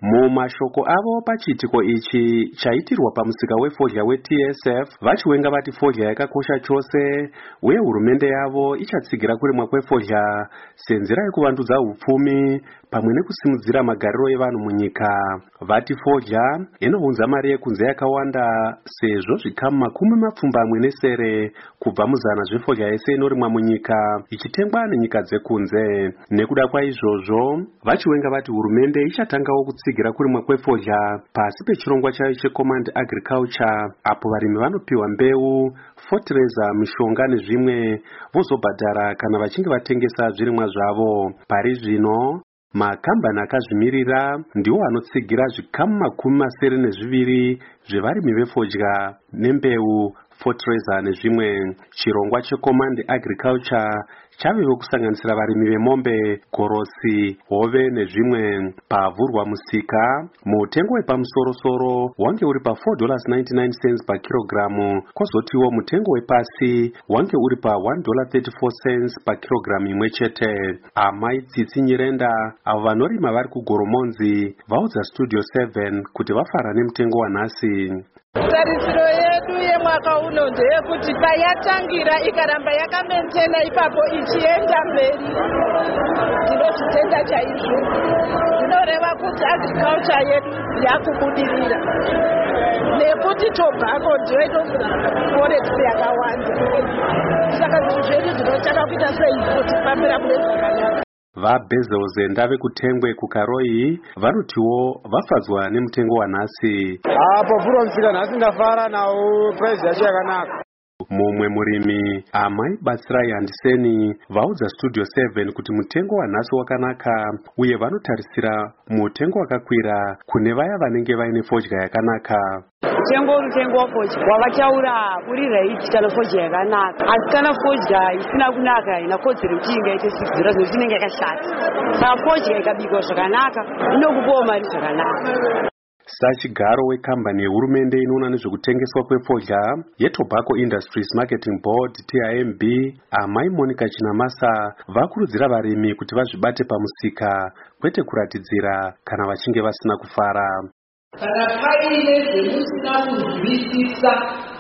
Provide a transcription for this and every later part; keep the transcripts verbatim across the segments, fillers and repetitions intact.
Mumashoko avo pachiitiko ichi chaitirwa pamusika wefodya we T S F, vachiwenga vati fodya yakakosha chose uye hurumende yavo ichatsigira kurimwa kwefodya senzira yekuvandudza upfumi pamwe nekusimudzira magariro evanhu munyika. Vati fodya inounza mari yekunze yakawanda sezvo zvikamu makumi mapfumbamwe nesere kubva muzana zvefodya yese inorimwa munyika ichitengwa nenyika dzekunze. Nekuda kwaizvozvo, vachiwenga vati hurumende ichatangawo kutsigira kurimwa kwefodya pasi pechirongwa chayo cheCommand Agriculture, apo varimi vanopiwa mbeu, fertilizer, mishonga nezvimwe vozobhadhara kana vachinge vatengesa zvirimwa zvavo. Pari zvino makambani akazvimirira ndiwo anotsigira zvikamu makumi masere nezviviri zvevarimi vefodya nembeu, fertilizer nezvimwe. Chirongwa cheCommand Agriculture chavewo kusanganisira varimi vemombe, gorosi, hove nezvimwe. Pavhurwa musika, mutengo wepamusoro-soro wange uri pa four dollars ninety-nine cents per kilogramu, kozotiwo mutengo wepasi wange uri pa one dollar thirty-four cents per kilogramu imwe chete. Amai Tsitsi Nyirenda, avo vanorima vari kuGoromonzi, vaudza Studio seven kuti vafara nemutengo wanhasi. Tarisiro yedu yemwaka uno ndeyekuti payatangira ikaramba yakamentena ipapo ichienda mberi, tinozvitenda chaizvo. Zvinoreva kuti agriculture yedu yakubudirira nekuti tobacco ndiyo inogura forex yakawanda. Saka zvinhu zvedu zvinotaka kuita sei kuti pamira mune zvakanaka. VaBezos ndave kutengwe kuKaroi vanotiwo vafadzwa nemutengo wanhasi. Apo vhurwa musika nhasi ndafara nawo price yacho yakanaka. Mumwe murimi, Amai Batsirai Handiseni, vaudza Studio seven kuti mutengo wanhasi wakanaka uye vanotarisira mutengo wakakwira kune vaya vanenge vaine fodya yakanaka. Mutengo mutengo wafodya wavachaura uri right kana fodya yakanaka, asi kana fodya isina kunaka inakodzero kuti ingaite six dollars nokuti inenge yakashata. Saka fodya ikabikwa zvakanaka inokupawo mari zvakanaka. Sachigaro wekambani yehurumende inoona nezvekutengeswa kwefodya yeTobacco Industries Marketing Board T I M B, Amai Monica Chinamasa, vakurudzira varimi kuti vazvibate pamusika kwete kuratidzira kana vachinge vasina kufara. Kana paine zvemusina kuzwisisa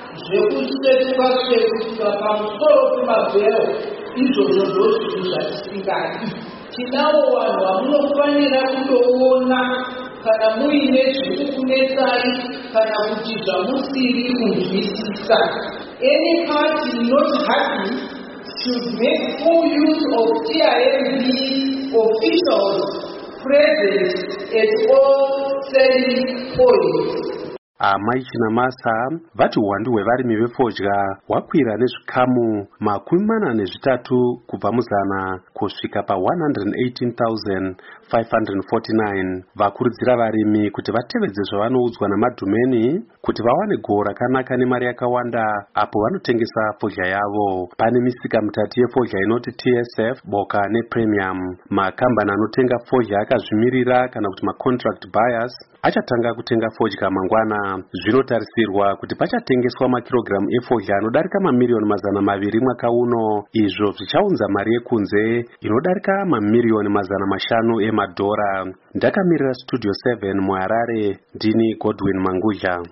zvekutsvetuka-tsvetuka pamusoro pemabhero, izvozvo ndozvinhu zvatisingadi. Tinawo vanhu vamunofanira kundoona kana muine zviri kunetsai kana kuti zvamusiri kunzwisisa. Any party not happy should make full use of T I M B officials present at all selling points. Amai Chinamasa vati uwandu hwevarimi vefodya hwakwira nezvikamu makumi mana nezvitatu kubva muzana kusvika pa one hundred eighteen thousand five hundred forty-nine. Vakurudzira varimi kuti vatevedze zvavanoudzwa namadhumeni kuti vawane gohwo rakanaka nemari yakawanda apo vanotengesa fodya yavo. Pane misika mitatu yefodya inoti T S F, Boka nePremium. Makambani anotenga fodya akazvimirira kana kuti macontract buyers achatanga kutenga fodya mangwana. Zvinotarisirwa kuti pachatengeswa makirogiramu efodya anodarika mamiliyoni mazana maviri mwaka uno, izvo zvichaunza mari yekunze inodarika mamiliyoni mazana mashanu emadhora. Ndakamirira Studio seven muHarare, ndini Godwin Mangudya.